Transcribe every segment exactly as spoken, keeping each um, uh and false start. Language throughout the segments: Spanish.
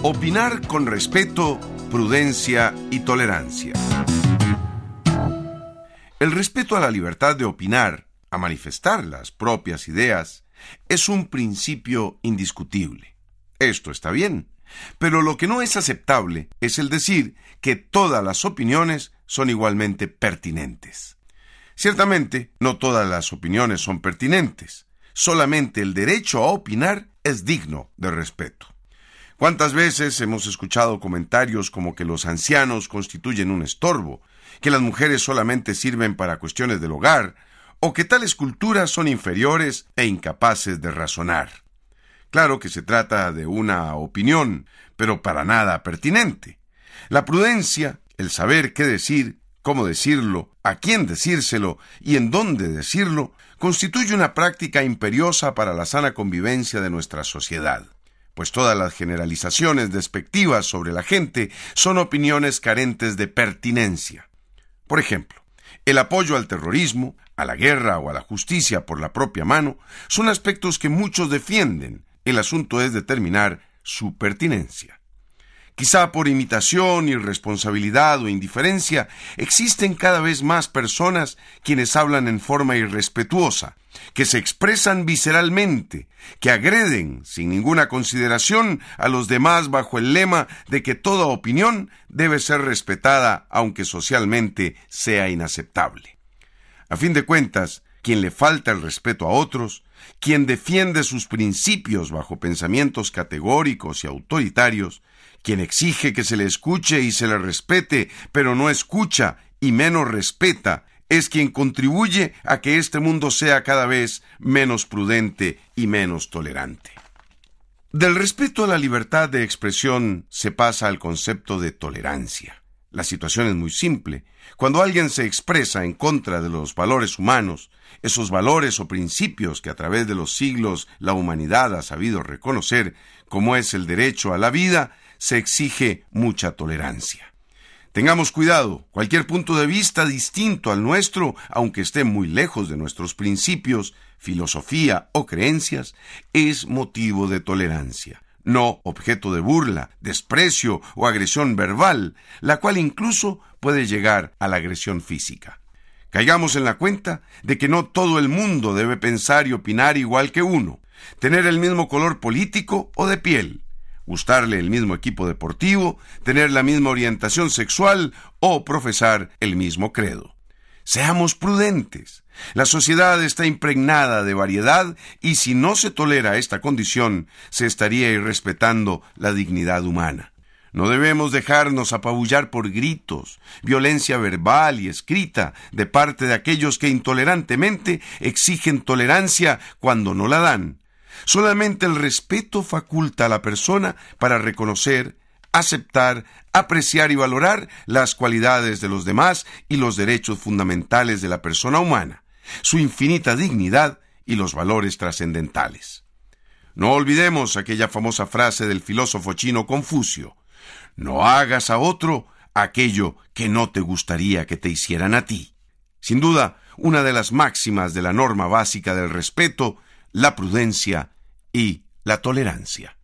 Opinar con respeto, prudencia y tolerancia. El respeto a la libertad de opinar, a manifestar las propias ideas, es un principio indiscutible. Esto está bien, pero lo que no es aceptable es el decir que todas las opiniones son igualmente pertinentes. Ciertamente, no todas las opiniones son pertinentes. Solamente el derecho a opinar es digno de respeto. ¿Cuántas veces hemos escuchado comentarios como que los ancianos constituyen un estorbo, que las mujeres solamente sirven para cuestiones del hogar, o que tales culturas son inferiores e incapaces de razonar? Claro que se trata de una opinión, pero para nada pertinente. La prudencia, el saber qué decir, cómo decirlo, a quién decírselo y en dónde decirlo, constituye una práctica imperiosa para la sana convivencia de nuestra sociedad, pues todas las generalizaciones despectivas sobre la gente son opiniones carentes de pertinencia. Por ejemplo, el apoyo al terrorismo, a la guerra o a la justicia por la propia mano son aspectos que muchos defienden. El asunto es determinar su pertinencia. Quizá por imitación, irresponsabilidad o indiferencia, existen cada vez más personas quienes hablan en forma irrespetuosa, que se expresan visceralmente, que agreden sin ninguna consideración a los demás bajo el lema de que toda opinión debe ser respetada aunque socialmente sea inaceptable. A fin de cuentas, quien le falta el respeto a otros, quien defiende sus principios bajo pensamientos categóricos y autoritarios, quien exige que se le escuche y se le respete, pero no escucha y menos respeta, es quien contribuye a que este mundo sea cada vez menos prudente y menos tolerante. Del respeto a la libertad de expresión se pasa al concepto de tolerancia. La situación es muy simple. Cuando alguien se expresa en contra de los valores humanos, esos valores o principios que a través de los siglos la humanidad ha sabido reconocer, como es el derecho a la vida, se exige mucha tolerancia. Tengamos cuidado, cualquier punto de vista distinto al nuestro, aunque esté muy lejos de nuestros principios, filosofía o creencias, es motivo de tolerancia, no objeto de burla, desprecio o agresión verbal, la cual incluso puede llegar a la agresión física. Caigamos en la cuenta de que no todo el mundo debe pensar y opinar igual que uno, tener el mismo color político o de piel, gustarle el mismo equipo deportivo, tener la misma orientación sexual o profesar el mismo credo. Seamos prudentes. La sociedad está impregnada de variedad y si no se tolera esta condición, se estaría irrespetando la dignidad humana. No debemos dejarnos apabullar por gritos, violencia verbal y escrita de parte de aquellos que intolerantemente exigen tolerancia cuando no la dan. Solamente el respeto faculta a la persona para reconocer, aceptar, apreciar y valorar las cualidades de los demás y los derechos fundamentales de la persona humana, su infinita dignidad y los valores trascendentales. No olvidemos aquella famosa frase del filósofo chino Confucio: no hagas a otro aquello que no te gustaría que te hicieran a ti. Sin duda, una de las máximas de la norma básica del respeto, la prudencia y la tolerancia.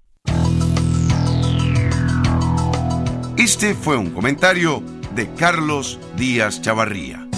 Este fue un comentario de Carlos Díaz Chavarría.